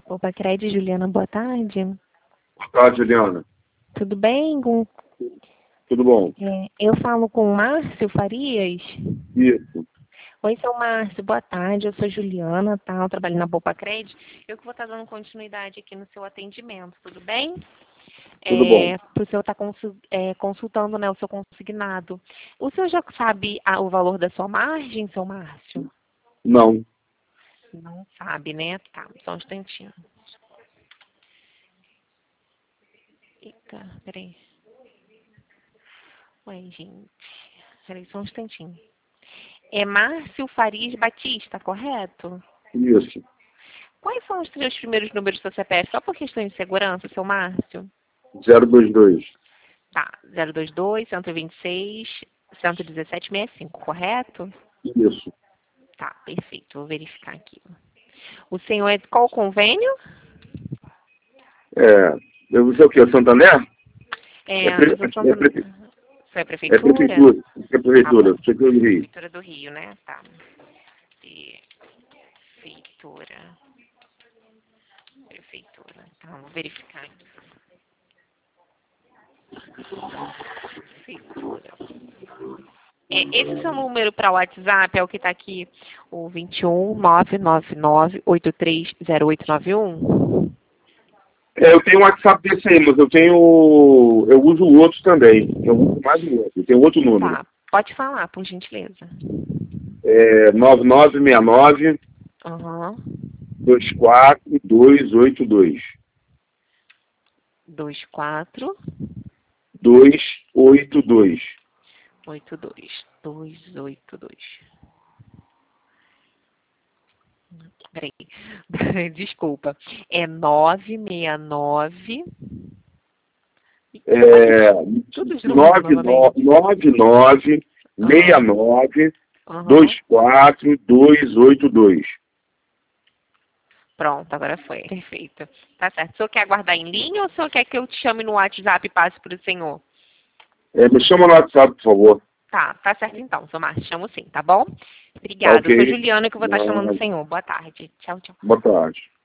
Opa, Cred, Juliana, boa tarde. Boa tarde, Juliana. Tudo bem? Tudo bom? Eu falo com o Márcio Farias. Isso. Oi, seu Márcio, boa tarde. Eu sou Juliana, tá? Eu trabalho na Poupa Cred. Eu que vou estar dando continuidade aqui no seu atendimento, tudo bem? Tudo bom. Para o senhor estar consultando, né, o seu consignado. O senhor já sabe o valor da sua margem, seu Márcio? Não. Não sabe, né? Tá, só um instantinho. Eita, peraí. Ué, gente. Peraí, só um instantinho. É Márcio Farias Batista, correto? Isso. Quais são os três primeiros números do seu CPF? Só por questão de segurança, seu Márcio? 022. Tá, 022, 126, 11765, correto? Isso. Tá, perfeito. Vou verificar aqui. O senhor é de qual convênio? Eu sei o que? Santander? Eu sou Santa... Isso é É prefeitura? prefeitura. É Tá bom. prefeitura. Prefeitura do Rio. Prefeitura do Rio, né? Tá. Prefeitura. Prefeitura. Tá, vou verificar aqui. Prefeitura. Esse seu número para o WhatsApp é o que está aqui, o 21 999 830891? Eu tenho um WhatsApp desse aí, mas eu uso o outro também. Eu uso mais o outro. Eu tenho outro número. Tá, pode falar, por gentileza. 9969 Aham. 24282. 24 282. 82 282. Peraí. Desculpa. É 969. Tudo de novo, novamente. 99 69 Aham. 24282. Pronto, agora foi. Perfeito. Tá certo. O senhor quer aguardar em linha ou o senhor quer que eu te chame no WhatsApp e passe para o senhor? Me chama no WhatsApp, por favor. Tá certo então, seu Márcio. Chamo sim, tá bom? Tá Obrigada. Eu sou ok? Juliana que eu vou estar chamando o senhor. Boa tarde. Tchau, tchau. Boa tarde.